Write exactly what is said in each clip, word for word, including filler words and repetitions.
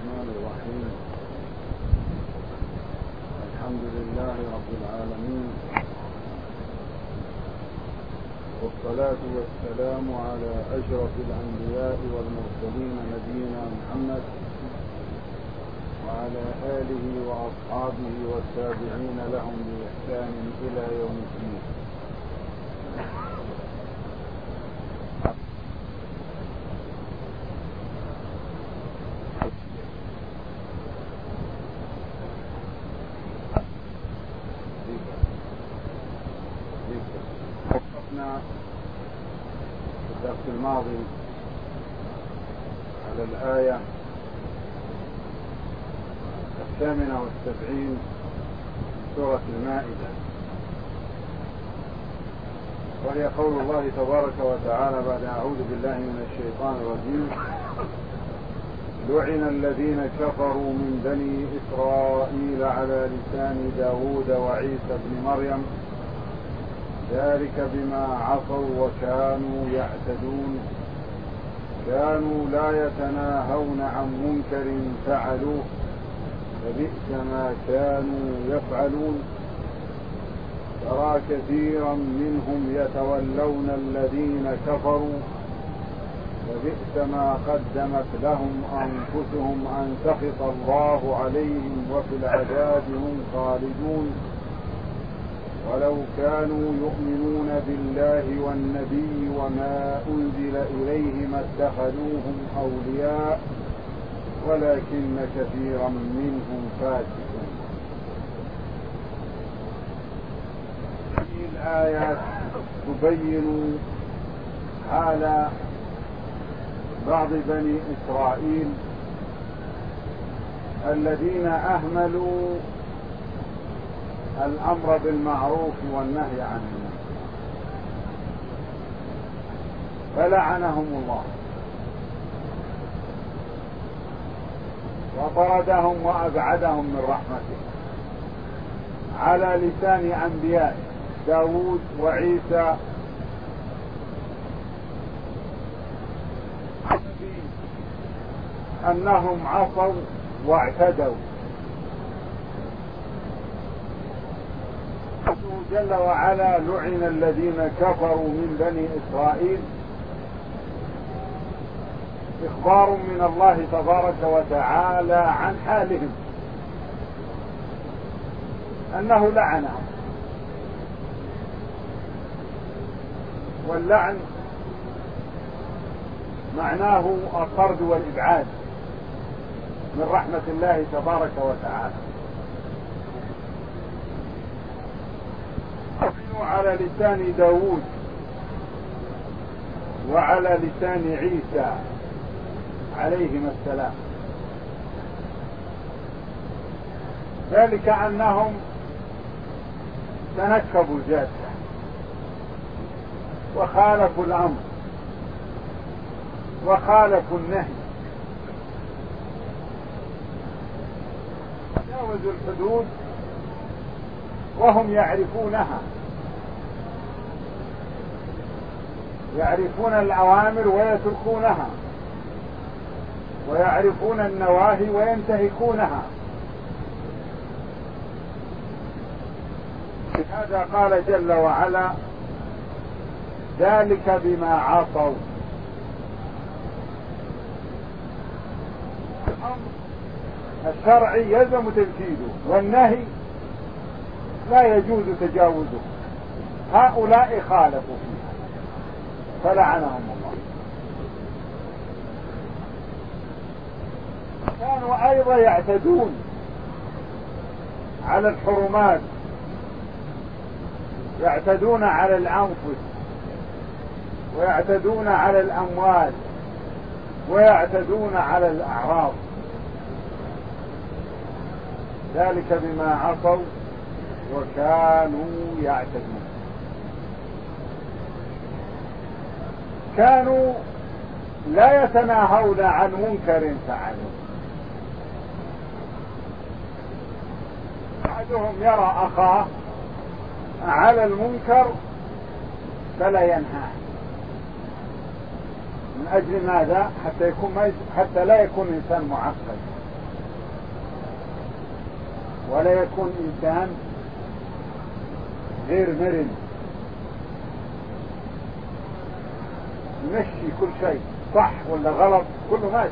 الرحمن الرحيم. الحمد لله رب العالمين، والصلاة والسلام على أشرف الأنبياء والمرسلين نبينا محمد وعلى آله وأصحابه والتابعين لهم بإحسان إلى يوم الدين. وقفنا في الدرس الماضي على الآية الثامنة والسبعين من سورة المائدة، وهي قول الله تبارك وتعالى بعد أعوذ بالله من الشيطان الرجيم: لعن الذين كفروا من بني إسرائيل على لسان داود وعيسى بن مريم ذلك بما عصوا وكانوا يعتدون كانوا لا يتناهون عن منكر فعلوه فبئس ما كانوا يفعلون ترى كثيرا منهم يتولون الذين كفروا فبئس ما قدمت لهم أنفسهم أن سخط الله عليهم وفي العذاب هم خالدون ولو كانوا يؤمنون بالله والنبي وما أنزل إليه ما اتخذوهم أولياء ولكن كثيرا منهم فاسقون. هذه الآيات تبين حال بعض بني إسرائيل الذين أهملوا الأمر بالمعروف والنهي عن المنكر فلعنهم الله وطردهم وأبعدهم من رحمته على لسان أنبيائه داود وعيسى أنهم عصوا واعتدوا. جل وعلا لعن الذين كفروا من بني إسرائيل، إخبار من الله تبارك وتعالى عن حالهم أنه لعنهم، واللعن معناه الطرد والإبعاد من رحمة الله تبارك وتعالى. على لسان داود وعلى لسان عيسى عليهما السلام، ذلك أنهم تنكبوا الجادة وخالفوا الأمر وخالفوا النهي، تجاوزوا الحدود وهم يعرفونها، يعرفون الأوامر ويتركونها ويعرفون النواهي وينتهكونها. هذا قال جل وعلا: ذلك بما عصوا. الأمر الشرعي يلزم تنفيذه والنهي لا يجوز تجاوزه، هؤلاء خالفوا فيه فلعنهم الله. كانوا أيضا يعتدون على الحرمات، يعتدون على الأنفس ويعتدون على الأموال ويعتدون على الأعراض، ذلك بما عصوا وكانوا يعتدون. كانوا لا يتناهون عن منكر فعلوه، أحدهم يرى أخاه على المنكر فلا ينهاه، من أجل ماذا؟ حتى يكون حتى لا يكون إنسان معقد ولا يكون إنسان غير مرن يمشي كل شيء صح ولا غلط كله ماشي.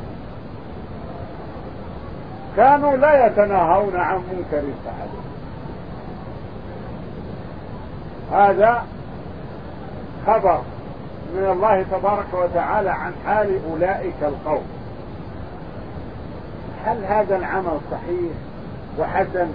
كانوا لا يتناهون عن منكر فعلوه. هذا خبر من الله تبارك وتعالى عن حال أولئك القوم. هل هذا العمل صحيح وحسن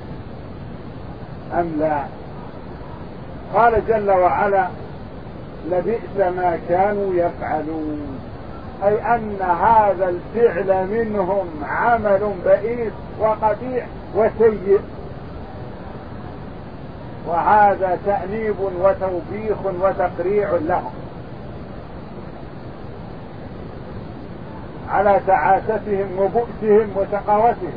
أم لا؟ قال جل وعلا لبئس ما كانوا يفعلون، أي أن هذا الفعل منهم عمل بئيس وقبيح وسيء، وهذا تأنيب وتوبيخ وتقريع لهم على تعاستهم وبؤسهم وشقاوتهم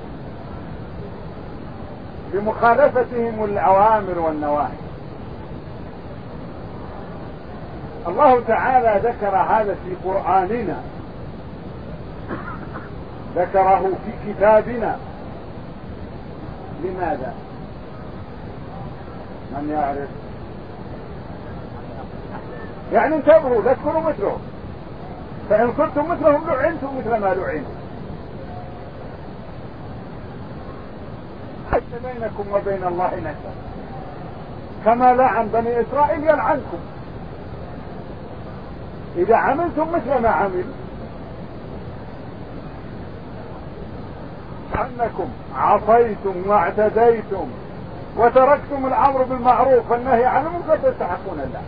بمخالفتهم الأوامر والنواهي. الله تعالى ذكر هذا في قرآننا، ذكره في كتابنا. لماذا؟ من يعرف؟ يعني انتبهوا لا تكونوا مثلهم، فإن صرتم مثلهم لعنتم مثل ما لعنوا. حتى بينكم وبين الله نسب، كما لعن بني إسرائيل يلعنكم إذا عملتم مثل ما عمل. أنكم عصيتم واعتديتم وتركتم الأمر بالمعروف والنهي عن المنكر تستحقون الله.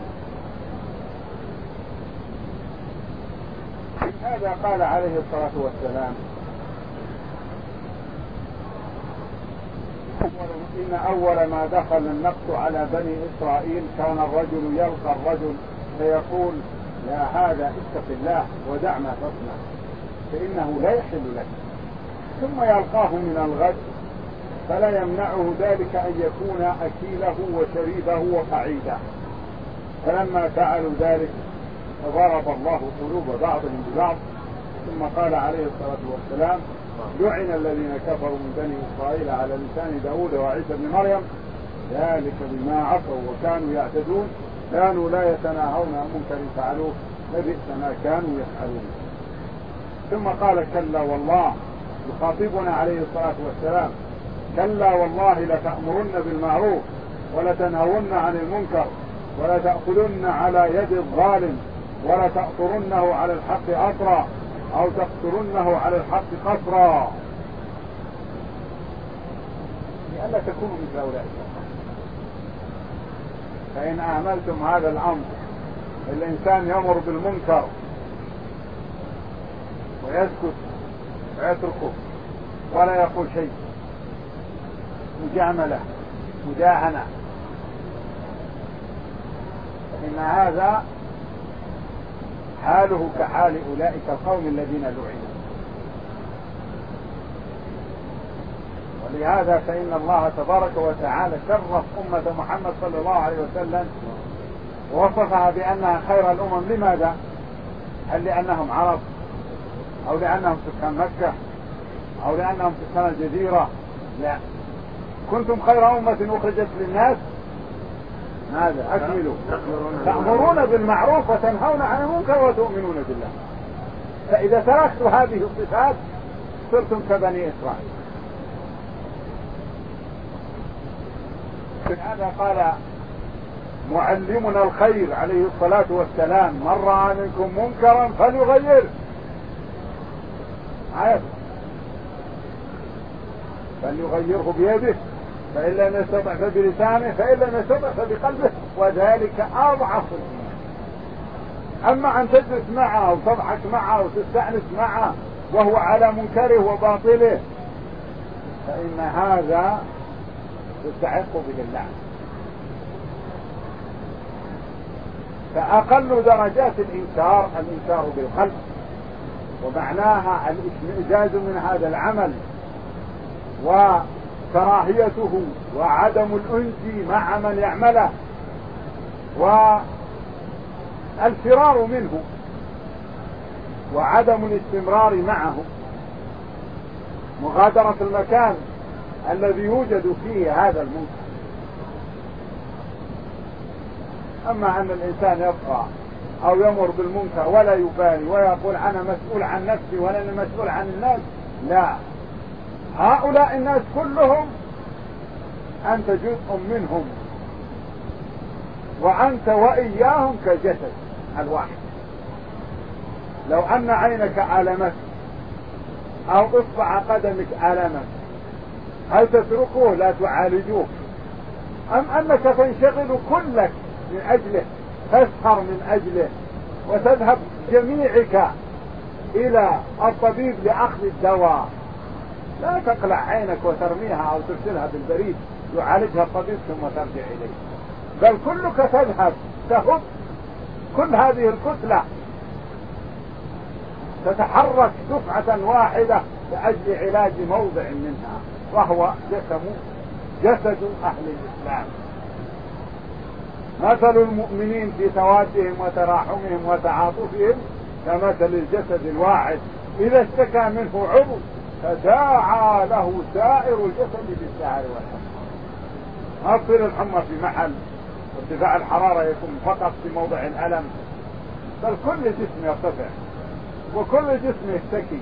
هذا قال عليه الصلاة والسلام إن أول ما دخل النقص على بني إسرائيل كان الرجل يلقى الرجل فيقول يا هذا اتق الله ودع ما تصنع فإنه لا يحل لك، ثم يلقاه من الغد فلا يمنعه ذلك أن يكون أكيله وشريبه وقعيده. فلما فعلوا ذلك ضرب الله قلوب بعضهم ببعض. ثم قال عليه الصلاة والسلام لعن الذين كفروا من بني إسرائيل على لسان داود وعيسى بن مريم ذلك بما عصوا وكانوا يعتدون كانوا لا يتناهون عن منكر فعلوه لبئس ما كانوا يفعلون. ثم قال كلا والله، يخاطبنا عليه الصلاة والسلام كلا والله لتأمرن بالمعروف ولتنهون عن المنكر ولتأخذن على يد الظالم ولتأطرنه على الحق أطرا أو تقصرنه على الحق قصرا، لئلا تكونوا مثل أولئك. فإن أهملتم هذا الأمر الإنسان يأمر بالمنكر ويسكت ويتركه ولا يقول شيء، مجاملة مداهنة، فإن هذا حاله كحال أولئك القوم الذين لعنوا. ولهذا فإن الله تبارك وتعالى شرف أمة محمد صلى الله عليه وسلم ووصفها بأنها خير الأمم. لماذا؟ هل لأنهم عرب أو لأنهم سكان مكة أو لأنهم سكان الجزيرة؟ لا، كنتم خير أمة أخرجت للناس. ماذا؟ أكملوا تأمرون بالمعروف وتنهون عن المنكر وتؤمنون بالله. فإذا تركتوا هذه الصفات صرتم كبني إسرائيل. هذا قال معلمنا الخير عليه الصلاة والسلام من رأى منكم منكرا فليغيره، عارف فليغيره بيده فإن لم يستطع فبلسانه فإن لم يستطع فبقلبه وذلك أضعف الإيمان. أما أن تجلس معه وتضحك معه وتستأنس معه وهو على منكره وباطله فإن هذا يستحق به اللعنة. فأقل درجات الإنكار الإنكار بالقلب، ومعناها الاشمئزاز من هذا العمل وكراهيته وعدم الأنس مع من يعمله والفرار منه وعدم الاستمرار معه، مغادرة المكان الذي يوجد فيه هذا المنكر. أما أن الإنسان يبقى أو يمر بالمنكر ولا يبالي ويقول أنا مسؤول عن نفسي ولا أنا مسؤول عن الناس، لا، هؤلاء الناس كلهم أنت جزء منهم، وأنت وإياهم كجسد الواحد. لو أن عينك ألمت أو إصبع قدمك ألمت، هل تتركوه لا تعالجوه، أم أنك تنشغل كلك من أجله، تسهر من أجله، وتذهب جميعك إلى الطبيب لأخذ الدواء؟ لا تقلع عينك وترميها أو ترسلها بالبريد يعالجها الطبيب ثم ترجع إليه، بل كلك تذهب تهب كل هذه الكتلة تتحرك دفعة واحدة لأجل علاج موضع منها، وهو جسم جسد أهل الإسلام. مثل المؤمنين في توادهم وتراحمهم وتعاطفهم كمثل الجسد الواحد إذا اشتكى منه عضو تداعى له سائر الجسد بالسهر والحمى. ما تصير الحمى في محل وارتفاع الحرارة يكون فقط في موضع الألم، بل كل جسم يرتفع وكل جسم يشتكي.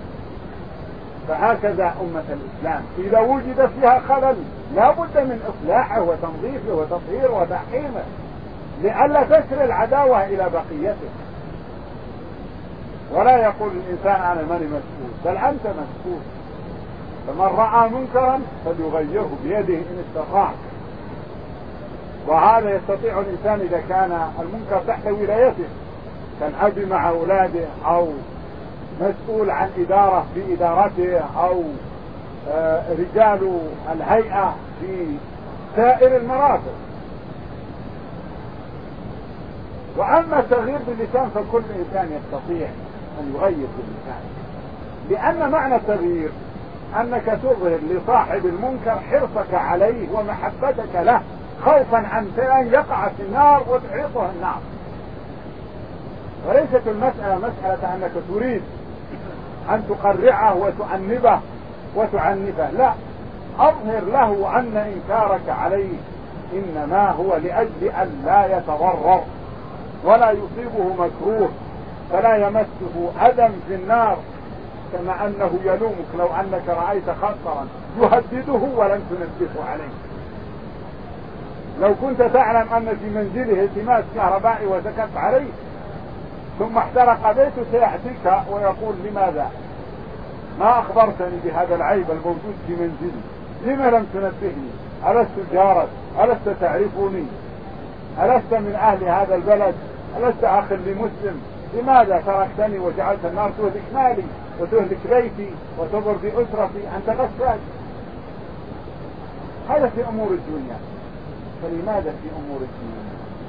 فهكذا أمة الإسلام إذا وجد فيها خلل لا بد من إصلاحه وتنظيفه وتطهيره وتحكيمه لئلا تسري العداوة إلى بقيته. ولا يقول الإنسان أنا ماني مسؤول، بل أنت مسؤول. فمن رأى منكرا فليغيره بيده إن استطاع، وهذا يستطيع الإنسان إذا كان المنكر تحت ولايته كالأب مع أولاده، أو مسؤول عن إدارة في إدارته، أو رجال الهيئة في سائر المراتب. وأما التغيير باللسان فكل إنسان يستطيع أن يغير باللسان، لأن معنى التغيير أنك تظهر لصاحب المنكر حرصك عليه ومحبتك له خوفا عن أن يقع في النار وتحرقه النار. وليست المسألة مسألة أنك تريد أن تقرعه وتؤنبه وتعنفه، لا، أظهر له أن إنكارك عليه إنما هو لأجل أن لا يتضرر ولا يصيبه مكروه فلا يمسه أذى في النار، كما أنه يلومك لو أنك رأيت خطرا يهدده ولم تنبهه عليه. لو كنت تعلم أن في منزله التماس كهربائي وسكت عليه ثم احترق بيته سيأتيك ويقول لماذا ما أخبرتني بهذا العيب الموجود في منزلي، لما لم تنبهني، ألست جارك، ألست تعرفني، ألست من أهل هذا البلد، ألست أخ لمسلم، لماذا تركتني وجعلت النار تهلك مالي وتهلك بيتي وتضر بأسرتي، أنت غساس. هذا في أمور الدنيا، فلماذا في أمور الدين؟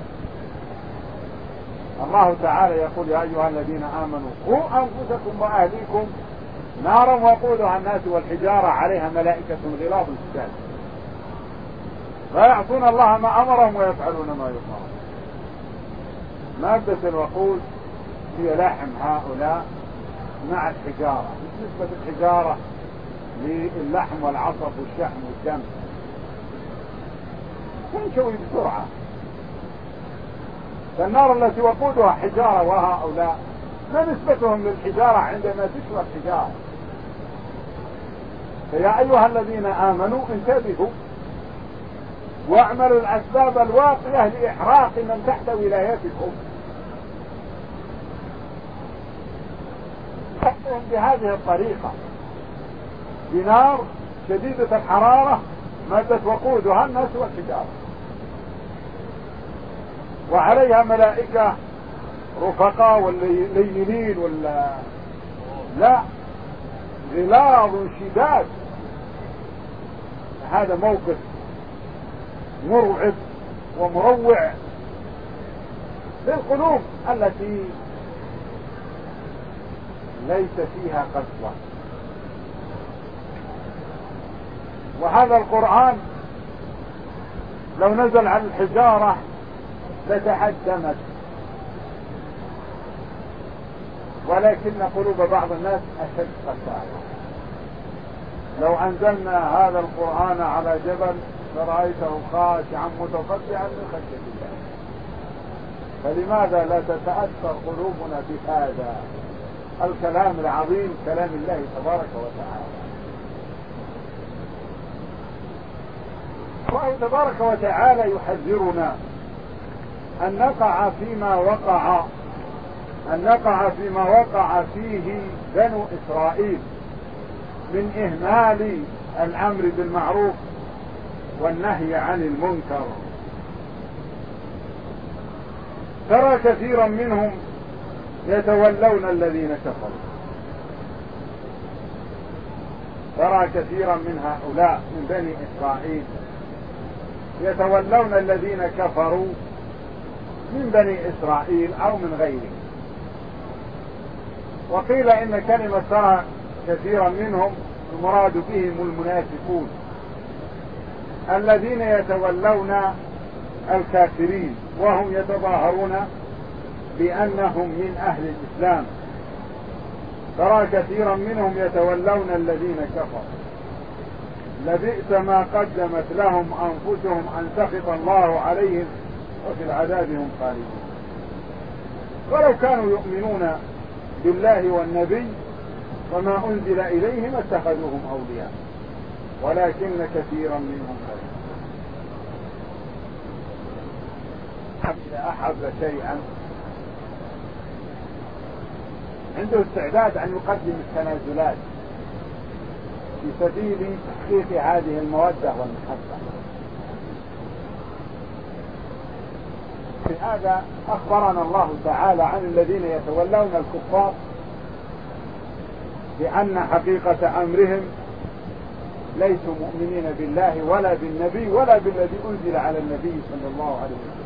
الله تعالى يقول يا أيها الذين آمنوا قوا أنفسكم وأهليكم نارا وقودها الناس والحجارة عليها ملائكة غلاظ شداد لا يعصون الله ما أمرهم ويفعلون ما يؤمرون. مادة الوقود هي لحم هؤلاء مع الحجارة، نسبة الحجارة للحم والعصب والشحم والدم تنشوي بسرعة. فالنار التي وقودها حجارة وهؤلاء ما نسبتهم للحجارة عندما تشوى الحجارة. فيا أيها الذين آمنوا انتبهوا واعملوا الأسباب الواقية لإحراق من تحت ولايتكم. تحتهم بهذه الطريقة بنار شديدة الحرارة مادة وقودها الناس والحجارة، وعليها ملائكة رفقاء والليلين ولا لا غلاظ شداد. هذا موقف مرعب ومروع للقلوب التي ليس فيها قسوة. وهذا القرآن لو نزل على الحجارة لتهدمت، ولكن قلوب بعض الناس أشد قساوة. لو أنزلنا هذا القرآن على جبل لرأيته خاشعا متصدعا من خشية الله. فلماذا لا تتأثر قلوبنا بهذا الكلام العظيم، كلام الله تبارك وتعالى؟ الله تبارك وتعالى يحذرنا أن نقع فيما وقع أن نقع فيما وقع فيه بنو إسرائيل من إهمال الأمر بالمعروف والنهي عن المنكر. ترى كثيرا منهم يتولون الذين كفروا، ترى كثيرا من هؤلاء من بني إسرائيل يتولون الذين كفروا من بني إسرائيل أو من غيرهم. وقيل إن كلمة ترى كثيرا منهم المراد بهم المنافقون الذين يتولون الكافرين وهم يتظاهرون بأنهم من أهل الإسلام. ترى كثيرا منهم يتولون الذين كفروا لبئس ما قدمت لهم أنفسهم أن سخط الله عليهم وفي العذاب هم خالدون. ولو كانوا يؤمنون بالله والنبي وما أنزل إليهم اتخذوهم أولياء ولكن كثيرا منهم خالدون. إذا أحب شيئا عنده استعداد أن يقدم التنازلات في سبيل تحقيق هذه المودة والمحبة. في هذا أخبرنا الله تعالى عن الذين يتولون الكفار بأن حقيقة أمرهم ليسوا مؤمنين بالله ولا بالنبي ولا بالذي أنزل على النبي صلى الله عليه وسلم.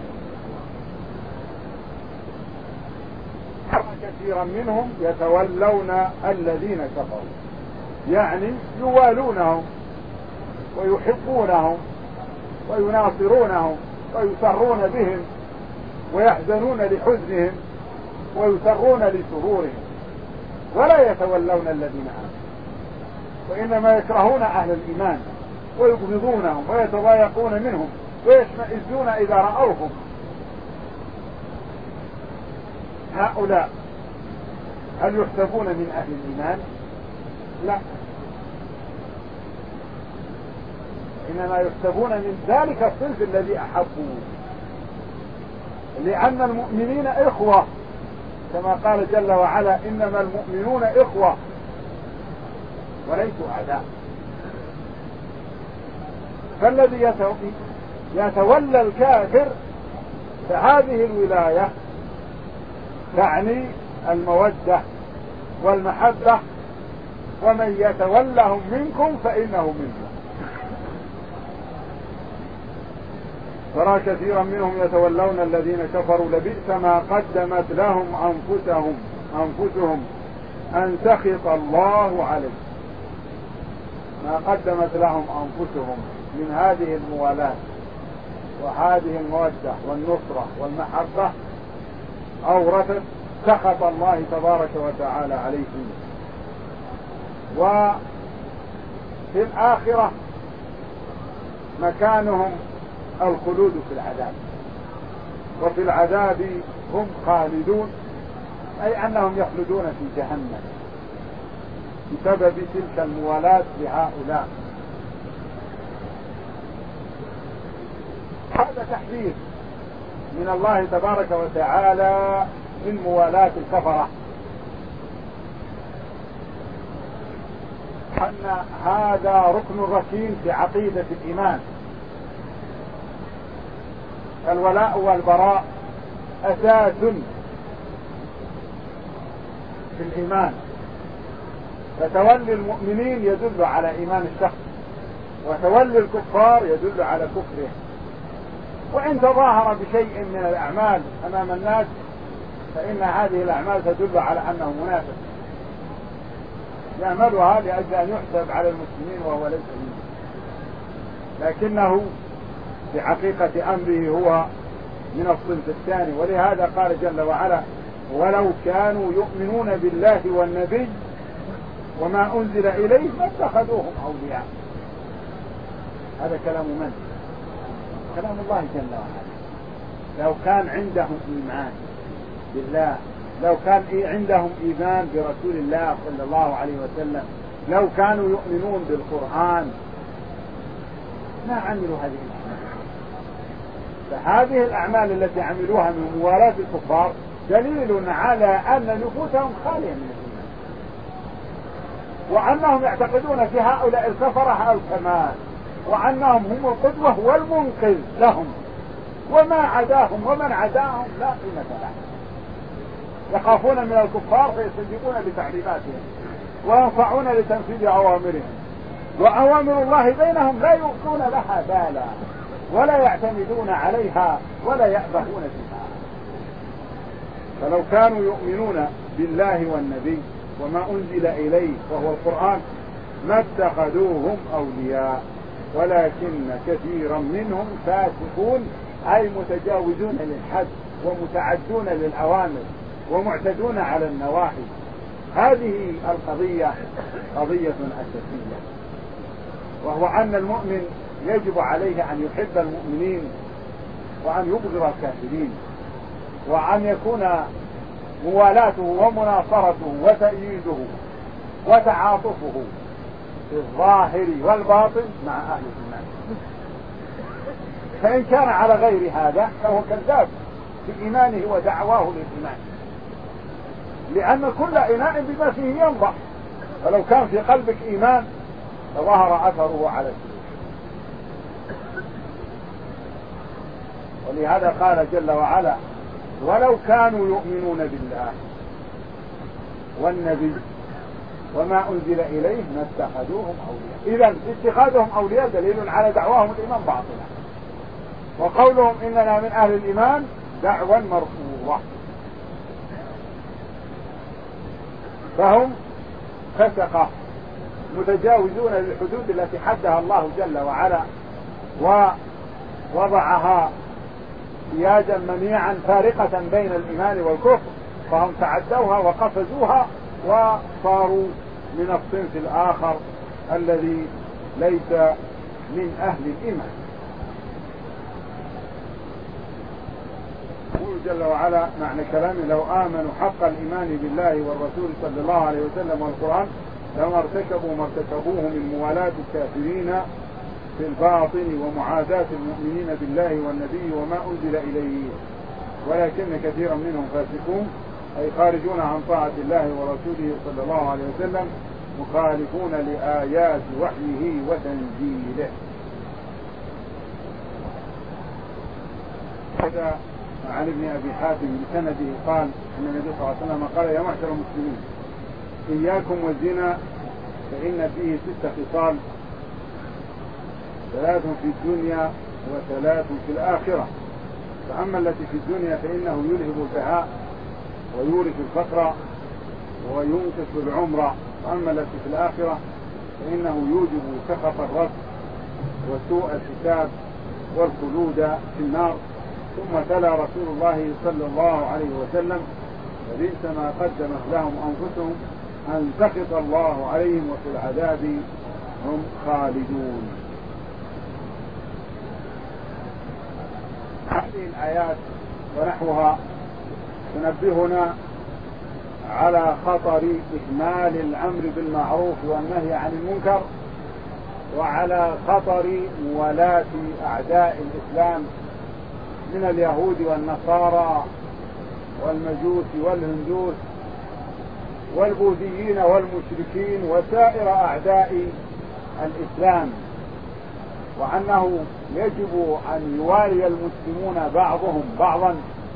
كثيرا منهم يتولون الذين كفروا، يعني يوالونهم ويحبونهم ويناصرونهم ويسرون بهم ويحزنون لحزنهم ويسرون لسرورهم، ولا يتولون الذين آمنوا، وإنما يكرهون أهل الإيمان ويبغضونهم ويتضايقون منهم ويشمئزون إذا رأوهم. هؤلاء هل يحسبون من أهل الإيمان؟ لا، إنما يحسبون من ذلك الصنف الذي أحبوه، لأن المؤمنين إخوة كما قال جل وعلا إنما المؤمنون إخوة وليسوا أعداء. فالذي يتولى الكافر فهذه الولاية تعني المودة والمحبة، ومن يتولهم منكم فإنه منهم. ترى كثيرا منهم يتولون الذين كفروا لبئس ما قدمت لهم أنفسهم أنفسهم أن سخط الله عليهم. ما قدمت لهم أنفسهم من هذه الموالاة وهذه المودة والنصرة والمحبة أورثت سخط الله تبارك وتعالى عليهم. وفي الآخرة مكانهم الخلود في العذاب، وفي العذاب هم خالدون، أي أنهم يخلدون في جهنم بسبب تلك الموالاة لهؤلاء. هذا تحذير من الله تبارك وتعالى من موالاة الكفرة، أن هذا ركن ركين في عقيدة الإيمان. الولاء والبراء أساس في الإيمان، فتولي المؤمنين يدل على إيمان الشخص، وتولي الكفار يدل على كفره. وإن تظاهر بشيء من الأعمال أمام الناس فإن هذه الأعمال تدل على أنه منافق يعملها لأجل أن يحسب على المسلمين وهو ليس منهم، لكنه في حقيقة أمره هو من الصنف الثاني. ولهذا قال جل وعلا ولو كانوا يؤمنون بالله والنبي وما أنزل إليه ما اتخذوهم أولياء. هذا كلام من؟ كلام الله جل وعلا. لو كان عندهم إيمان بالله، لو كان عندهم إيمان برسول الله صلى الله عليه وسلم، لو كانوا يؤمنون بالقرآن ما عملوا هذه الأعمال. فهذه الأعمال التي عملوها من موالاة الكفار دليل على أن نفوسهم خالية من الإيمان، وأنهم يعتقدون في هؤلاء الكفرة الكمال، وأنهم هم القدوة والمنقذ لهم، وما عداهم ومن عداهم لا قيمة له. يخافون من الكفار فيصدقون بتعليماتهم وينفعون لتنفيذ أوامرهم، وأوامر الله بينهم لا يلقون لها بالا ولا يعتمدون عليها ولا يأبهون فيها. فلو كانوا يؤمنون بالله والنبي وما أنزل إليه وهو القرآن ما اتخذوهم أولياء، ولكن كثيرا منهم فاسقون، أي متجاوزون للحد ومتعدون للأوامر ومعتدون على النواهي. هذه القضية قضية أساسية، وهو أن المؤمن يجب عليه أن يحب المؤمنين وأن يبغض الكافرين، وأن يكون موالاته ومناصرته وتأييده وتعاطفه في الظاهر والباطن مع أهل الإيمان. فإن كان على غير هذا فهو كذاب في إيمانه ودعواه للإيمان، لأن كل إناء بما فيه ينضح، فلو كان في قلبك إيمان فظهر أثره على السلوك. ولهذا قال جل وعلا: ولو كانوا يؤمنون بالله والنبي وما أنزل إليه ما اتخذوهم أولياء. إذن اتخاذهم أولياء دليل على دعواهم الإيمان باطلا، وقولهم إننا من أهل الإيمان دعوى مرفوضة. فهم فسقة متجاوزون للحدود التي حدها الله جل وعلا ووضعها سياجا منيعا فارقة بين الإيمان والكفر، فهم تعدوها وقفزوها وصاروا من الصنف الآخر الذي ليس من أهل الإيمان. يقول جل وعلا معنى كلامه: لو آمنوا حق الإيمان بالله والرسول صلى الله عليه وسلم والقرآن لما ارتكبوا ما ارتكبوه من موالاة الكافرين في الباطن ومعاداة المؤمنين بالله والنبي وما أنزل إليه، ولكن كثيرا منهم فاسقون، أي خارجون عن طاعة الله ورسوله صلى الله عليه وسلم، مخالفون لآيات وحيه وتنزيله. هذا عن ابن أبي حاتم بسنده قال أن النبي صلى الله عليه وسلم قال: يا معشر المسلمين، إياكم والزنا فإن فيه ست خصال، ثلاث في الدنيا وثلاث في الآخرة. فأما التي في الدنيا فإنه يلهب البهاء ويورث الفقر وينقص العمر، وأما التي في الآخرة فإنه يوجب سخط الرب وسوء الحساب والخلود في النار. ثم تلا رسول الله صلى الله عليه وسلم: فبئس ما قدمت لهم أنفسهم أن سخط الله عليهم وفي العذاب هم خالدون. هذه الآيات ونحوها تنبهنا على خطر إكمال الأمر بالمعروف والنهي عن المنكر، وعلى خطر موالاة أعداء الإسلام من اليهود والنصارى والمجوس والهندوس والبوذيين والمشركين وسائر أعداء الإسلام، وأنه يجب أن يوالي المسلمون بعضهم بعضا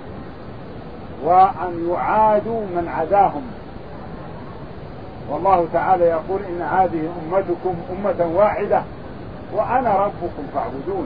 وأن يعادوا من عداهم. والله تعالى يقول: إن هذه أمتكم أمة واحدة وأنا ربكم فاعبدون.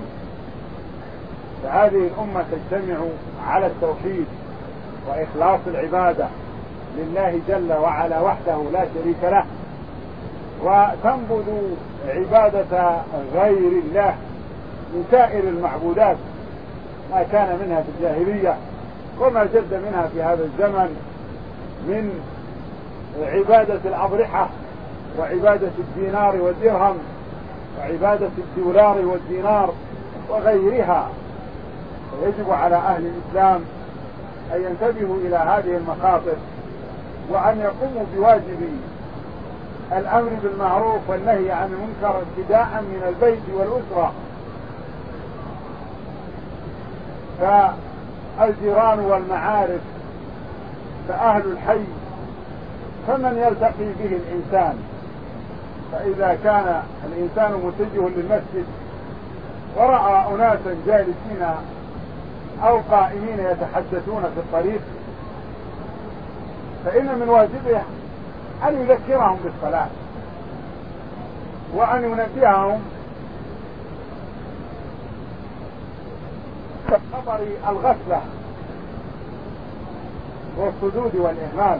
فهذه الأمة تجتمع على التوحيد وإخلاص العبادة لله جل وعلا وحده لا شريك له، وتنبذ عبادة غير الله من سائر المعبودات ما كان منها في الجاهلية وما جد منها في هذا الزمن من عبادة الأضرحة وعبادة الدينار والدرهم وعبادة الدولار والدينار وغيرها. ويجب على أهل الإسلام أن ينتبهوا إلى هذه المخاطر وأن يقوموا بواجب الأمر بالمعروف والنهي عن المنكر ابتداء من البيت والأسرة. فالجيران والمعارف فأهل الحي فمن يلتقي به الإنسان. فإذا كان الإنسان متجه للمسجد ورأى أناسا جالسين أو قائمين يتحدثون في الطريق فإن من واجبه أن يذكرهم بالصلاة وأن ينبههم بخطر الغفلة والصدود والإهمال.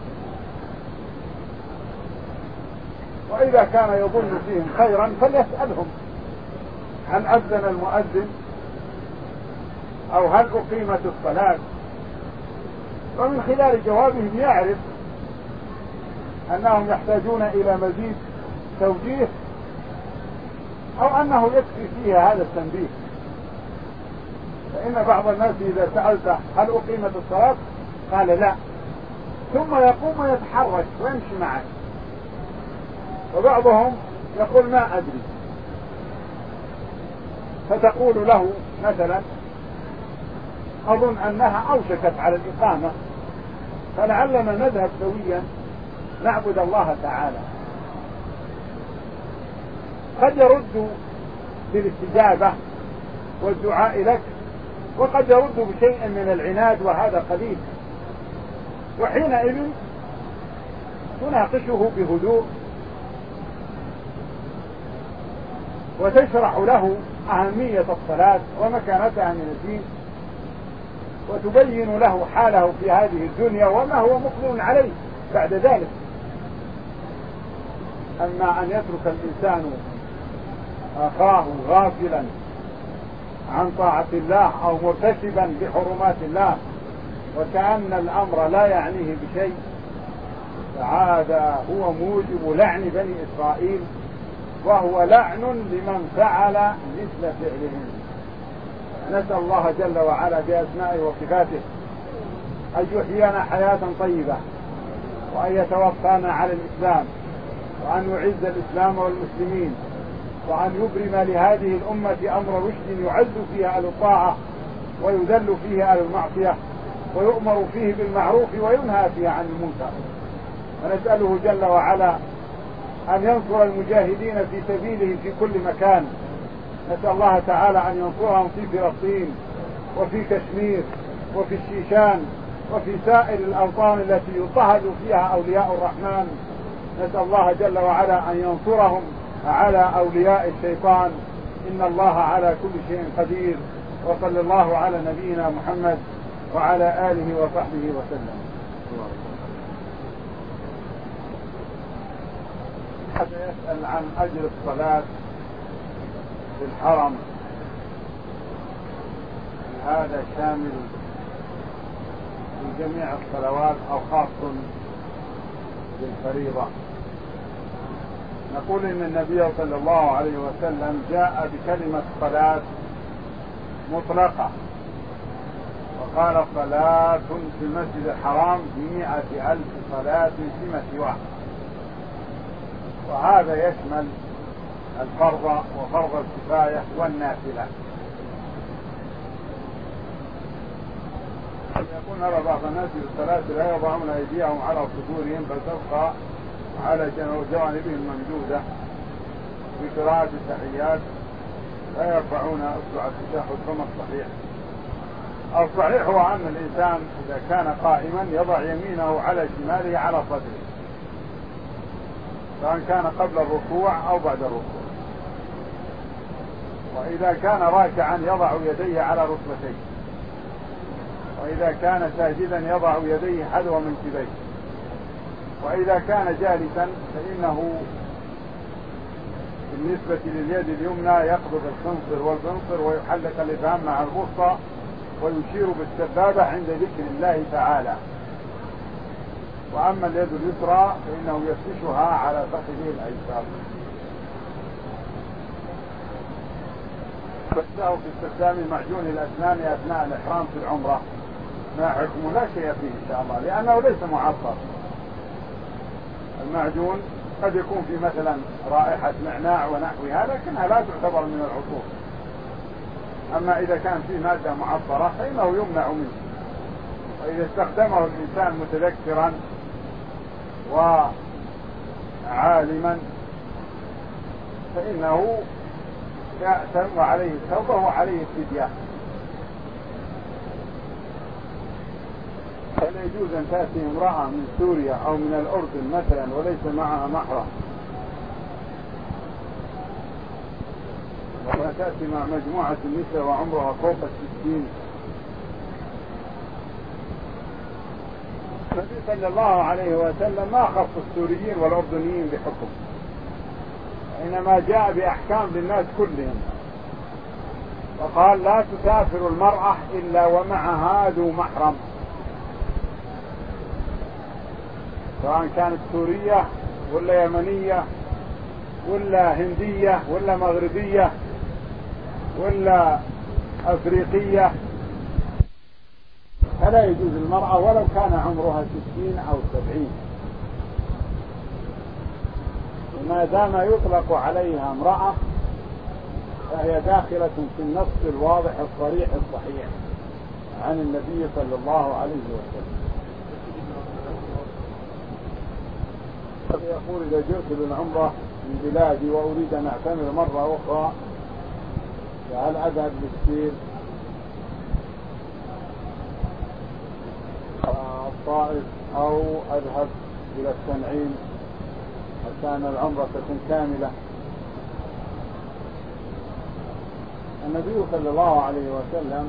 وإذا كان يظن فيهم خيرا فليسألهم هل أذن المؤذن أو هل أقيمت الصلاة، ومن خلال جوابهم يعرف أنهم يحتاجون إلى مزيد توجيه أو أنه يكفي فيها هذا التنبيه. فإن بعض الناس إذا سألته هل أقيمت الصلاة قال لا، ثم يقوم ويتحرك ويمشي معك. وبعضهم يقول ما أدري، فتقول له مثلا أظن أنها أوشكت على الإقامة فلعلنا نذهب سويا نعبد الله تعالى. قد يرد بالاستجابة والدعاء لك، وقد يرد بشيء من العناد وهذا قليل. وحينئذ تناقشه بهدوء وتشرح له أهمية الصلاة ومكانتها من الدين، وتبين له حاله في هذه الدنيا وما هو مقبل عليه بعد ذلك. أما أن يترك الإنسان أخاه غافلا عن طاعة الله أو مرتكبا بحرمات الله وكأن الأمر لا يعنيه بشيء، فهذا هو موجب لعن بني إسرائيل، وهو لعن لمن فعل مثل فعلهم. نسأل الله جل وعلا بأسمائه وصفاته أن يحيينا حياة طيبة، وأن يتوفانا على الإسلام، وأن يعز الإسلام والمسلمين، وأن يبرم لهذه الأمة أمر رشد يعز فيه أهل الطاعة ويذل فيه أهل المعصية، ويؤمر فيه بالمعروف وينهى فيه عن المنكر. ونسأله جل وعلا أن ينصر المجاهدين في سبيله في كل مكان. نسأل الله تعالى أن ينصرهم في فلسطين وفي كشمير وفي الشيشان وفي سائر الأوطان التي يضطهد فيها أولياء الرحمن. نسأل الله جل وعلا أن ينصرهم على أولياء الشيطان. إن الله على كل شيء قدير. وصلى الله على نبينا محمد وعلى آله وصحبه وسلم. هذا يسأل عن أجر الصلاة في الحرم، هذا شامل لجميع الصلوات أو خاص بالفريضة؟ نقول إن النبي صلى الله عليه وسلم جاء بكلمة صلاة مطلقة، وقال صلاة في المسجد الحرام بمئة ألف صلاة فيما سواه، وهذا يشمل الفرض وفرض الكفاية والنافلة. يقول نرى بعض الناس في الصلاة لا يضعون أيديهم على صدورهم بل تبقى على جوانبهم ممدودة، في قراءة التحيات لا يرفعون أصبع التشهد. كما الصحيح الصحيح هو أن الإنسان إذا كان قائما يضع يمينه على شماله على صدره، سواء كان قبل الركوع أو بعد الركوع. وإذا كان راكعا يضع يديه على ركبتيه، وإذا كان ساجدا يضع يديه حذو منكبيه، وإذا كان جالسا فإنه بالنسبة لليد اليمنى يقبض الخنصر والبنصر ويحلق الإبهام مع الوسطى، ويشير بالسبابة عند ذكر الله تعالى. وأما اليد اليسرى فإنه يفتشها على فخذه الأيسر. فله في استخدام معجون الأسنان أثناء الإحرام في العمرة ما حكمه؟ لا شيء فيه إن شاء الله، لأنه ليس معطر. المعجون قد يكون في مثلا رائحة نعناع ونحوها، لكنها لا تعتبر من العطور. أما إذا كان فيه مادة معطرة فإنه يمنع منه، وإذا استخدمه الإنسان متذكرا وعالما فإنه يأثم وعليه التوبة وعليه الفدية. فلا يجوز أن تأتي امرأة من سوريا أو من الأردن مثلا وليس معها محرم، ولا تأتي مع مجموعة النساء وعمرها فوق الستين. النبي صلى الله عليه وسلم ما خص السوريين والأردنيين بحكم، إنما جاء بأحكام للناس كلهم، وقال لا تسافر المرأة إلا ومعها ذو محرم، سواء كانت سورية ولا يمنية ولا هندية ولا مغربية ولا أفريقية، فلا يجوز المرأة ولو كان عمرها ستين أو سبعين، وما دام يطلق عليها امرأة فهي داخلة في النص الواضح الصريح الصحيح عن النبي صلى الله عليه وسلم. يقول إذا جئت للعمرة من بلادي وأريد أن أعتمر مرة أخرى فهل أذهب للسير الطائف أو أذهب إلى التنعيم عشان العمرة تكون كاملة؟ النبي صلى الله عليه وسلم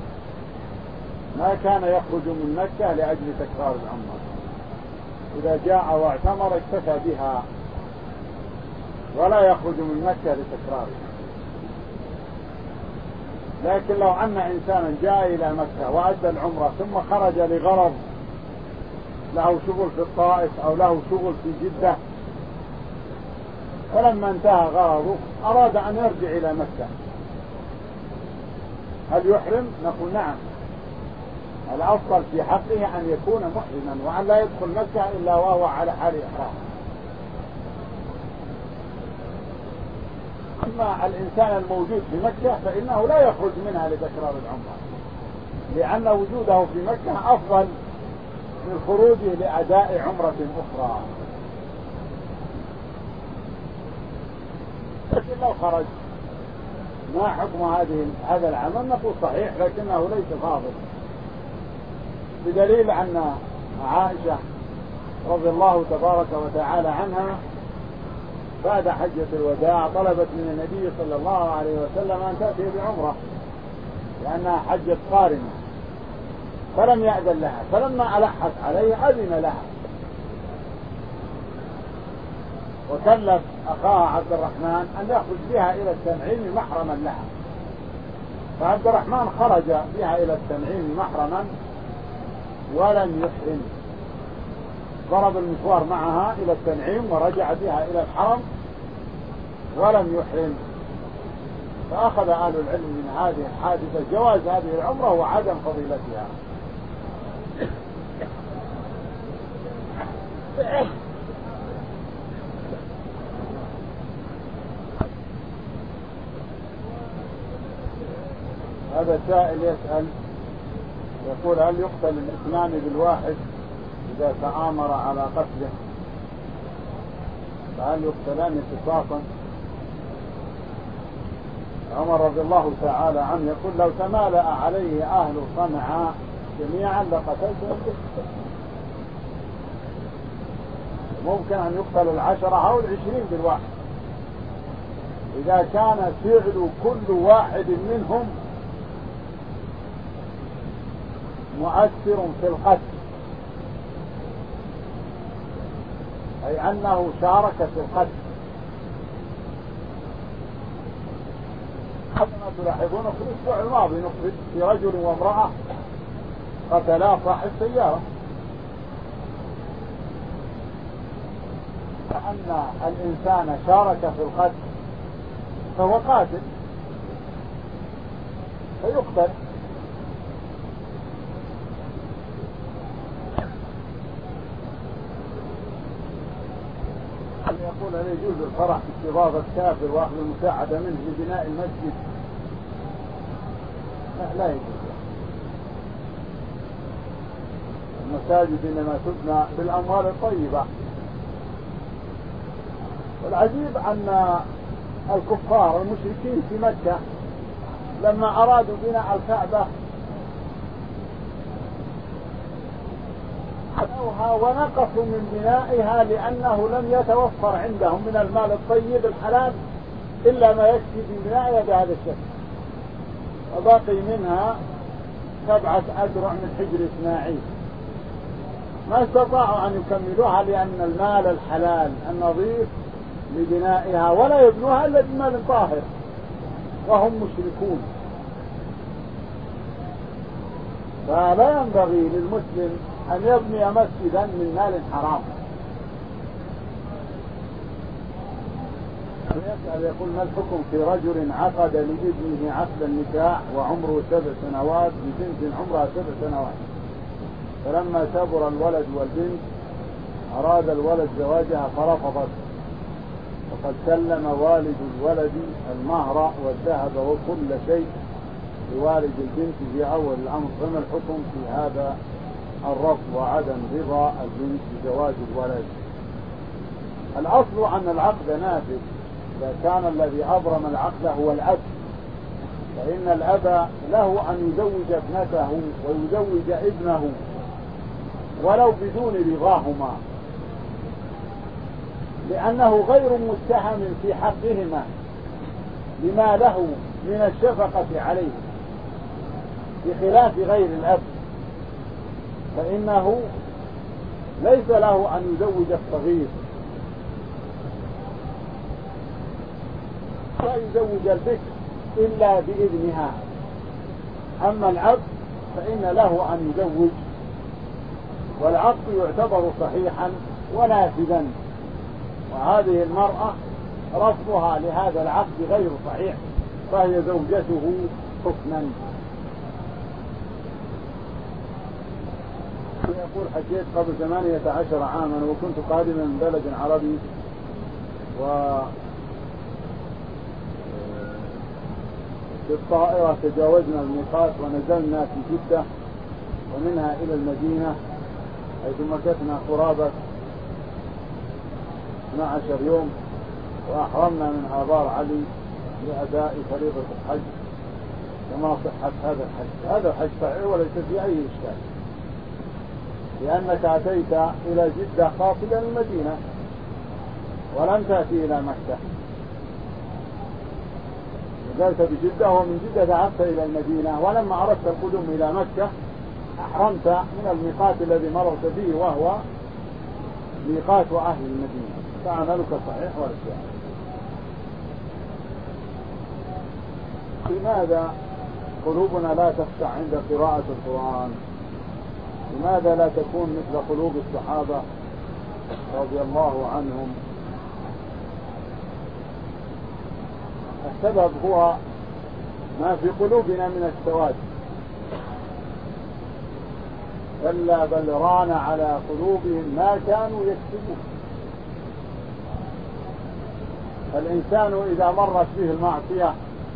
ما كان يخرج من مكة لأجل تكرار العمرة، إذا جاء واعتمر اكتفى بها ولا يخرج من مكة لتكرارها. لكن لو أن إنسانا جاء إلى مكة وأدى العمرة ثم خرج لغرض، له شغل في الطائف أو له شغل في جدة، فلما انتهى غرضه أراد أن يرجع إلى مكة، هل يحرم؟ نقول نعم، الأفضل في حقه أن يكون محرما وأن لا يدخل مكة إلا وهو على حال إحرام. أما الإنسان الموجود في مكة فإنه لا يخرج منها لتكرار العمرة، لأن وجوده في مكة أفضل من خروجه لأداء عمرة أخرى. لكن لو خرج ما حكم هذه هذا العمل؟ نقول صحيح لكنه ليس فاضل، بدليل أن عائشة رضي الله تبارك وتعالى عنها بعد حجة الوداع طلبت من النبي صلى الله عليه وسلم أن تأتي بعمرة لأنها حجة قارنة، فلم يأذن لها، فلما ألحت عليه أذن لها وكلف أخاها عبد الرحمن أن يخرج بها إلى التنعيم محرما لها، فعبد الرحمن خرج بها إلى التنعيم محرما ولم يحرم، ضرب المشوار معها إلى التنعيم ورجع بها إلى الحرم ولم يحرم. فأخذ أهل العلم من هذه الحادثة جواز هذه العمرة وعدم فضيلتها. هذا سائل يسأل يقول هل يقتل الاثنان بالواحد إذا تآمر على قتله، فهل يقتلان قصاصا؟ عمر رضي الله تعالى عنه يقول لو تمالأ عليه أهل صنعاء جميعا لقتلتهم. ممكن أن يقتل العشرة أو العشرين بالواحد إذا كان فعل كل واحد منهم مؤثر في القتل، أي أنه شارك في القتل. كما تلاحظون في الأسبوع الماضي نقبل في رجل وامرأة قتلا صاحب سيارة، أن الإنسان شارك في القتل فهو قاتل فيقتل. يقول هل يجوز الفرح باستضافة الكافر وأخذ المساعدة منه لبناء المسجد؟ لا, لا يجوز. المساجد إنما تبنى بالأموال الطيبة. والعجيب أن الكفار المشركين في مكة لما أرادوا بناء الكعبة بنوها ونقصوا من بنائها لأنه لم يتوفر عندهم من المال الطيب الحلال إلا ما يكفي ببنائها بهذا الشكل، وباقي منها سبعة أذرع من حجر إسماعيل ما استطاعوا أن يكملوها لأن المال الحلال النظيف لبنائها ولا يبنوها إلا بمال طاهر وهم مشركون. فلا ينبغي للمسلم أن يبني مسجدا من مال حرام. يسأل يقول ما الحكم في رجل عقد لابنه عقد النكاح وعمره سبع سنوات ببنت عمرها سبع سنوات، فلما كبر الولد والبنت أراد الولد زواجها فرفضت، وقد سلم والد الولد المهر والذهب وكل شيء لوالد البنت في أول الأمر، فما الحكم في هذا الرفض وعدم رضا البنت بزواج الولد؟ الأصل أن العقد نافذ إذا كان الذي أبرم العقد هو الأب، فإن الأب له أن يزوج ابنته ويزوج ابنه ولو بدون رضاهما، لأنه غير متهم في حقهما لما له من الشفقة عليه، بخلاف غير الأب فإنه ليس له أن يزوج الصغير لا يزوج البكر إلا بإذنها، أما العبد فإن له أن يزوج، والعقد يعتبر صحيحا ونافذا، وهذه المرأة رفضها لهذا العقد غير صحيح فهي زوجته حكما. يقول حجيت قبل ثمانية عشر عاما وكنت قادما من بلد عربي و بالطائرة تجاوزنا الميقات ونزلنا في جدة ومنها إلى المدينة حيث مكثنا قرابة اثنا عشر يوم، وأحرمنا من آبار علي لأداء فريضة الحج كما صحت هذا الحج. هذا الحج صحيح وليس في أي إشكال، لأنك أتيت إلى جدة قاصدا المدينة ولم تأتي إلى مكة، نزلت بجدة ومن جدة ذهبت إلى المدينة، ولما أردت القدوم إلى مكة أحرمت من الميقات الذي مررت به وهو ميقات أهل المدينة، فعملك صحيح ولا شيء. لماذا قلوبنا لا تخشع عند قراءة القرآن؟ لماذا لا تكون مثل قلوب الصحابة رضي الله عنهم؟ السبب هو ما في قلوبنا من السواد، كلا بل ران على قلوبهم ما كانوا يكسبون. فالإنسان إذا مرت به المعصية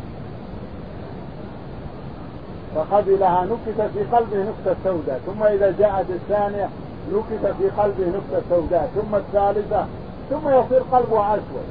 فقبلها نكت في قلبه نكتة سوداء، ثم إذا جاءت الثانية نكت في قلبه نكتة سوداء، ثم الثالثة، ثم يصير قلبه أسود.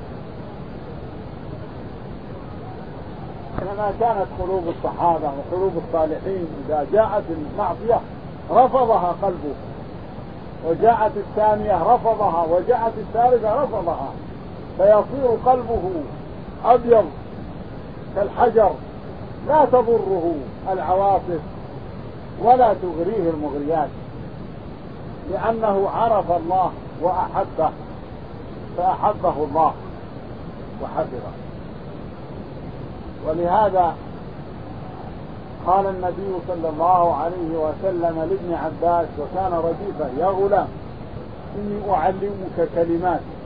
كما كانت قلوب الصحابة وقلوب الصالحين إذا جاءت المعصية رفضها قلبه، وجاءت الثانية رفضها، وجاءت الثالثة رفضها، فيصير قلبه أبيض كالحجر لا تضره العواصف ولا تغريه المغريات، لأنه عرف الله وأحبه فأحبه الله وحفظه. ولهذا قال النبي صلى الله عليه وسلم لابن عباس وكان رديفا: يا غلام إني أعلمك كلمات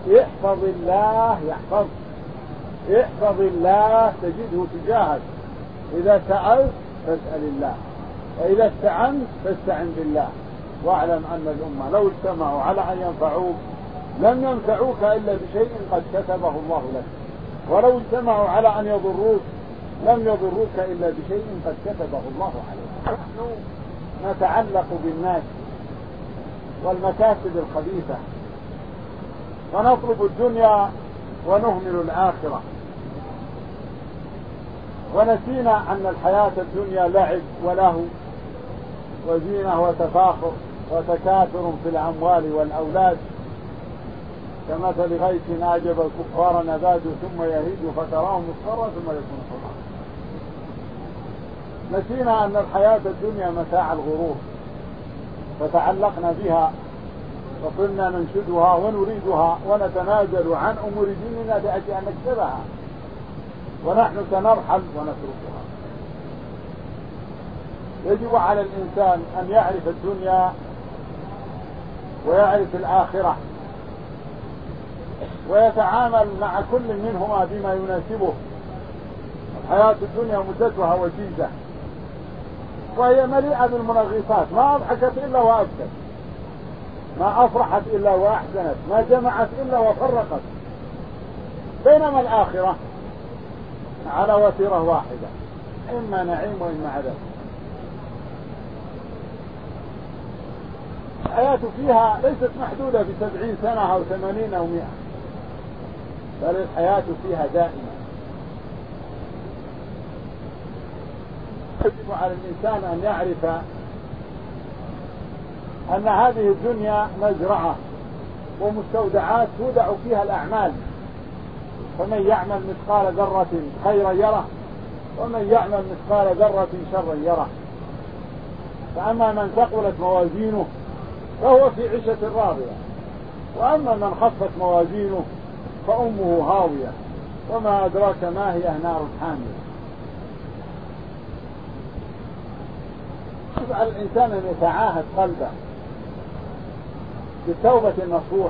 احفظ الله يحفظ، احفظ الله تجده تجاهك. إذا سألت فاسأل الله، وإذا استعنت فاستعن بالله. واعلم أن الأمة لو اجتمعوا على أن ينفعوك لم ينفعوك إلا بشيء قد كتبه الله لك، ولو اجتمعوا على أن يضروك لم يضروك إلا بشيء قد كتبه الله عليك. نحن نتعلق بالناس والمكاسب الخبيثة ونطلب الدنيا ونهمل الآخرة، ونسينا أن الحياة الدنيا لعب ولهو وزينة وتفاخر وتكاثر في الأموال والأولاد، كمثل غيث أعجب الكفار نباته ثم يهيج فتراه مصفرا ثم يكون حطاما. نسينا أن الحياة الدنيا متاع الغرور، فتعلقنا بها وصرنا ننشدها ونريدها ونتنازل عن أمور ديننا لأجل أن نكسبها، ونحن سنرحل ونتركها. يجب على الإنسان أن يعرف الدنيا ويعرف الآخرة، ويتعامل مع كل منهما بما يناسبه. الحياة الدنيا مدتها وجيزة، وهي مليئة بالمنغصات، ما أضحكت إلا وأبكت، ما أفرحت إلا وأحزنت، ما جمعت إلا وفرقت. بينما الآخرة على وتيرة واحدة، إما نعيم وإما عذاب. الحياة فيها ليست محدودة بسبعين سنة أو ثمانين أو مئة، بل الحياة فيها دائمة. يجب على الإنسان أن يعرف أن هذه الدنيا مزرعة ومستودعات تودع فيها الأعمال، فمن يعمل مثقال ذرة خيرا يره، ومن يعمل مثقال ذرة شرا يره. فأما من ثقلت موازينه فهو في عيشة راضية، وأما من خفت موازينه فأمه هاوية، وما أدراك ما هي نار حامية. يجب على الإنسان أن يتعاهد قلبه بالتوبة النصوح،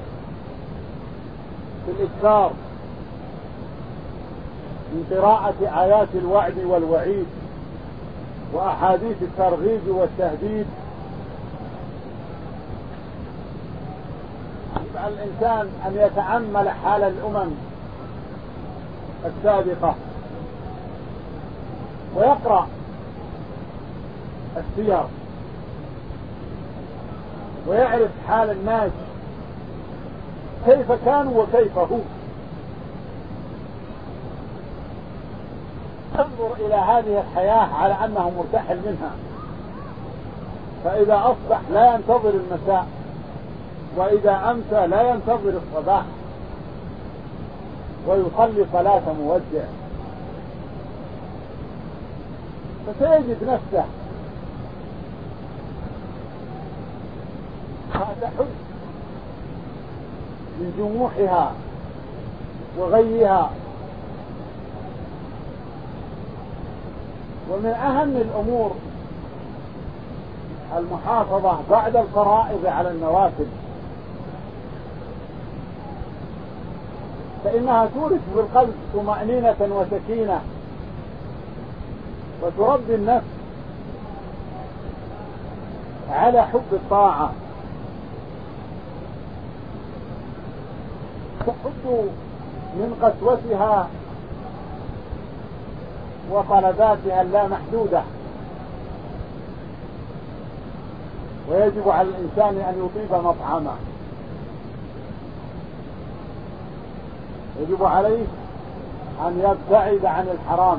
بالإكثار من قراءة آيات الوعد والوعيد وأحاديث الترغيب والتهديد. يجب على الإنسان أن يتأمل حال الأمم السابقة ويقرأ السير ويعرف حال الناس كيف كانوا وكيف هم. انظر إلى هذه الحياة على أنه مرتحل منها، فإذا أصبح لا ينتظر المساء، وإذا أمسى لا ينتظر الصباح، ويصلي صلاة مودع، فسيجد نفسه تحس من جموحها وغيها. ومن أهم الأمور المحافظة بعد الفرائض على النوافل، فإنها تورث في القلب طمأنينة وسكينة، وتربي النفس على حب الطاعة، تحد من قسوتها وطلباتها اللامحدودة. ويجب على الإنسان أن يطيب مطعمه، يجب عليه أن يبتعد عن الحرام،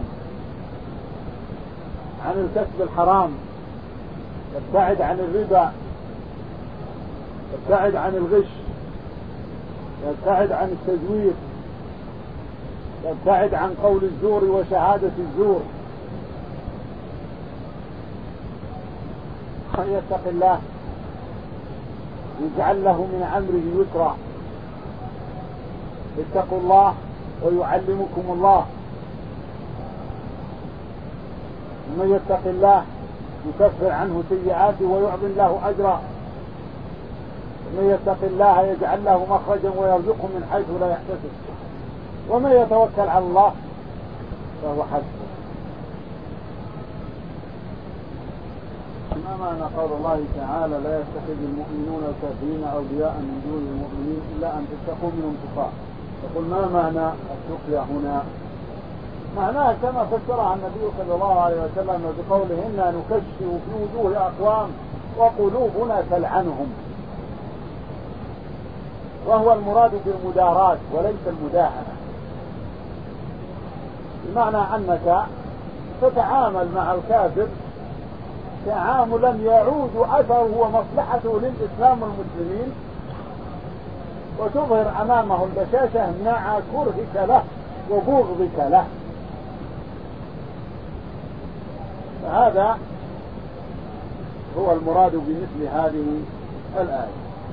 عن الكسب الحرام، يبتعد عن الربا، يبتعد عن الغش، يبتعد عن التزوير، يبتعد عن قول الزور وشهادة الزور. من يتق الله يجعل له من أمره يسرا. اتقوا الله ويعلمكم الله. ومن يتق الله يكفر عنه سيئاته ويعظم له أجرا. من يتق الله يجعل له مخرجا ويرزقه من حيث لا يحتسب ومن يتوكل على الله فهو حسبه. ما معنى قول الله تعالى لا يتخذ المؤمنون الكافرين أولياء من دون المؤمنين إلا أن تتقوا منهم تقاه؟ يقول ما معنى التقيا هنا؟ معناها كما فسرها النبي صلى الله عليه وسلم بقوله إنا نكشف في وجوه أقوام وقلوبنا تلعنهم، وهو المراد بالمداراة وليس المداهنة، بمعنى أنك تتعامل مع الكافر تعاملا يعود أثره ومصلحته للإسلام والمسلمين، وتظهر أمامه البشاشة مع كرهك له وبغضك له. فهذا هو المراد بمثل هذه الآية.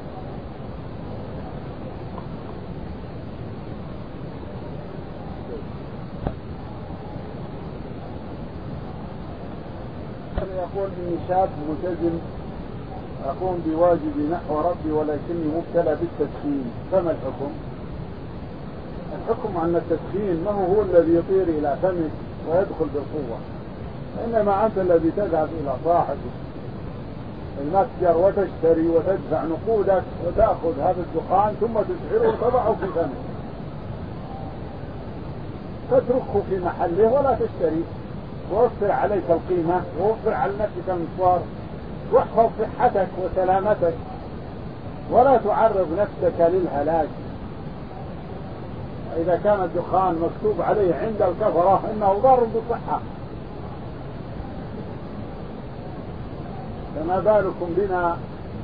يقول إني شاب ملتزم أقوم بواجبي نحو ربي ولكني مبتلى بالتدخين، فما الحكم؟ الحكم أن التدخين ما هو الذي يطير إلى فمك ويدخل بالقوة، إنما أنت الذي تذهب إلى صاحب المتجر وتشتري وتدفع نقودك وتأخذ هذا الدخان ثم تسعره وتضعه في فمك، تتركه في محله ولا تشتري، ووفر عليك القيمة ووفر على نفسك المشوار واحفظ صحتك وسلامتك ولا تعرض نفسك للهلاك. إذا كان الدخان مكتوب عليه عند الكفرة إنه ضار بالصحة، فما بالكم بنا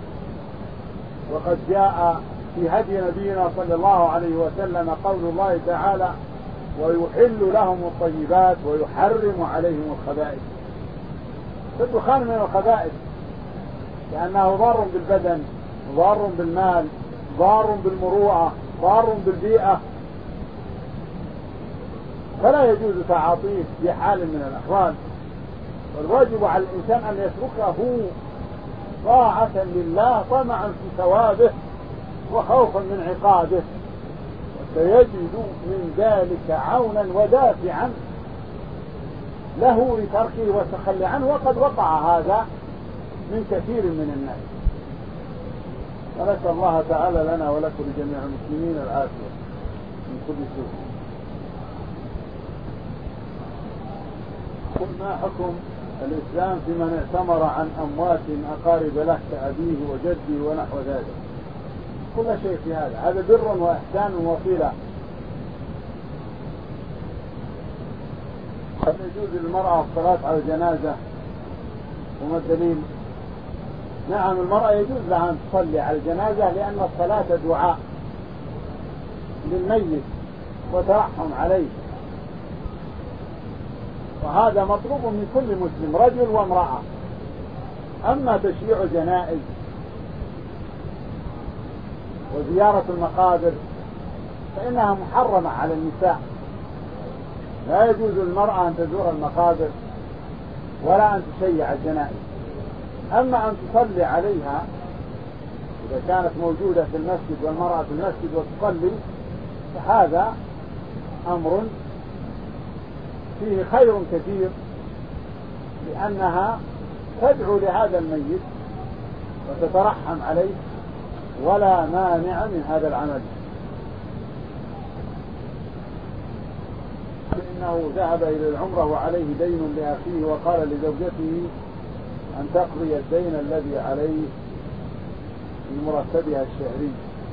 وقد جاء في هدي نبينا صلى الله عليه وسلم قول الله تعالى ويحل لهم الطيبات ويحرم عليهم الخبائث. فالدخان من الخبائث لأنه ضار بالبدن، ضار بالمال، ضار بالمروءة، ضار بالبيئة، فلا يجوز تعاطيه في حال من الأحوال. والواجب على الإنسان أن يتركه طاعة لله طمعا في ثوابه وخوفا من عقابه، وسيجد من ذلك عونا ودافعا له لتركه والتخلي عنه، وقد وقع هذا من كثير من الناس. ونسأل الله تعالى لنا ولكم لجميع المسلمين العافية من كل سوء. قل ما حكم الإسلام في من اعتمر عن أموات أقارب له كأبيه وجده ونحو ذلك؟ كل شيء في هذا هذا بر وإحسان وصلة. هل يجوز للمرأة الصلاة على الجنازة وما الدليل؟ نعم، المرأة يجوز لها أن تصلي على الجنازة لأن الصلاة دعاء للميت وترحم عليه، وهذا مطلوب من كل مسلم رجل وامرأة. أما تشييع جنائز وزيارة المقابر فإنها محرمة على النساء، لا يجوز للمرأة أن تزور المقابر ولا أن تشيع الجنائز. أما أن تصلي عليها إذا كانت موجودة في المسجد والمرأة في المسجد وتصلي فهذا أمر فيه خير كثير، لأنها تدعو لهذا الميت وتترحم عليه ولا مانع من هذا العمل. إنه ذهب إلى العمرة وعليه دين لأخيه وقال لزوجته أن تقضي الدين الذي عليه من مرتبها الشهري،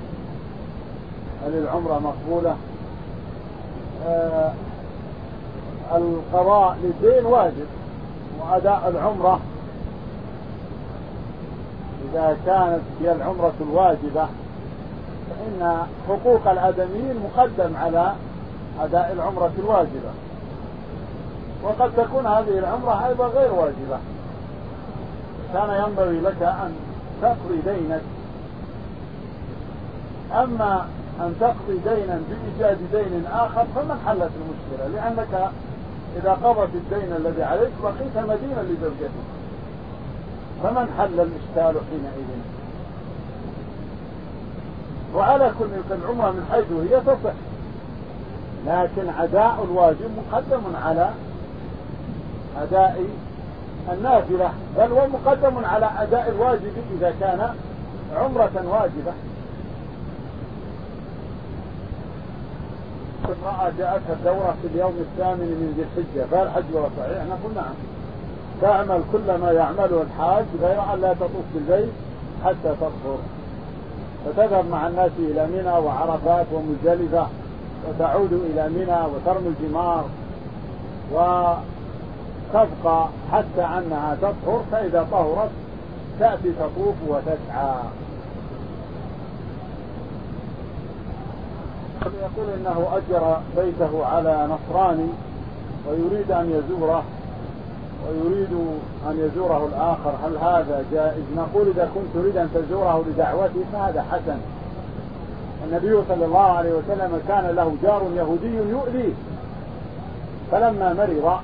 هل العمرة مقبولة؟ آه القضاء للدين واجب، وأداء العمرة إذا كانت هي العمرة الواجبة فإن حقوق الآدميين مقدم على أداء العمرة الواجبة، وقد تكون هذه العمرة أيضا غير واجبة. كان ينبغي لك أن تقضي دينك، أما أن تقضي دينا بإيجاد دين آخر فمن حلت المشكلة، لأنك إذا قضت الدين الذي عليك بقيت مدينا لزوجتك، فمن حل الإشكال حينئذ؟ وعلى كل العمرة من حيث هي تصح، لكن أداء الواجب مقدم على أداء النافلة، بل هو مقدم على أداء الواجب إذا كان عمرة واجبة. امرأة جاءتها الدورة في اليوم الثامن من ذي الحجة، فهل حجها صحيح؟ نقول نعم، تعمل كل ما يعمله الحاج غير أن لا تطوف بالبيت حتى تطهر، فتذهب مع الناس إلى منى وعرفات ومزدلفة، وتعود إلى منى وترمي الجمار وتبقى حتى أنها تطهر، فإذا طهرت تأتي تطوف وتسعى. يقول إنه أجر بيته على نصراني ويريد أن يزوره ويريد أن يزوره الآخر، هل هذا جائز؟ نقول إذا كنت تريد أن تزوره لدعوته فهذا حسن. النبي صلى الله عليه وسلم كان له جار يهودي يؤذيه، فلما مرض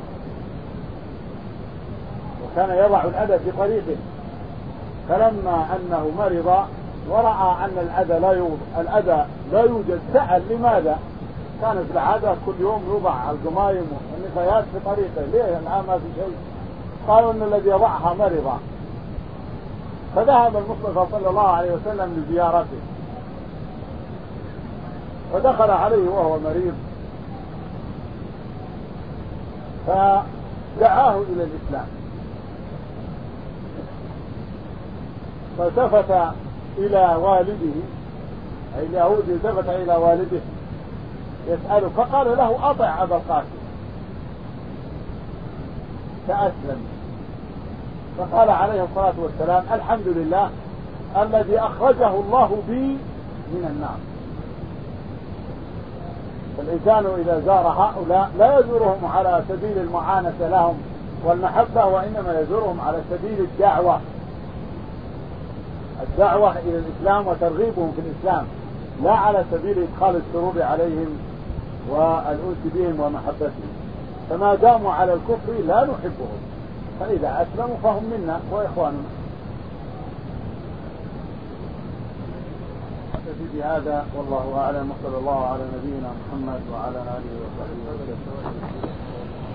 وكان يضع الأذى في طريقه، فلما أنه مرض ورأى أن الأذى لا يوجد, الأذى لا يوجد سأل لماذا؟ كانت العادة كل يوم يوضع القمايم والنفايات في طريقه، ليه الآن ما في شيء؟ قالوا أن الذي يضعها مرض، فذهب المصطفى صلى الله عليه وسلم لزيارته، ودخل عليه وهو مريض فدعاه إلى الإسلام، فالتفت إلى والده، أي اليهودي التفت إلى والده يسأله، فقال له أطع أبا القاسم، فأسلم. فقال عليه الصلاة والسلام الحمد لله الذي أخرجه الله بي من النار. فالإنسان إذا زار هؤلاء لا يزورهم على سبيل المعانسة لهم والمحبة، وإنما يزورهم على سبيل الدعوة الدعوة إلى الإسلام وترغيبهم في الإسلام، لا على سبيل إدخال السرور عليهم والأنس بهم ومحبتهم. فما داموا على الكفر لا نحبهم، فإذا أسلموا فهم منا وإخواننا. في هذا والله أعلم، وصلى الله على نبينا محمد وعلى آله وصحبه وسلم.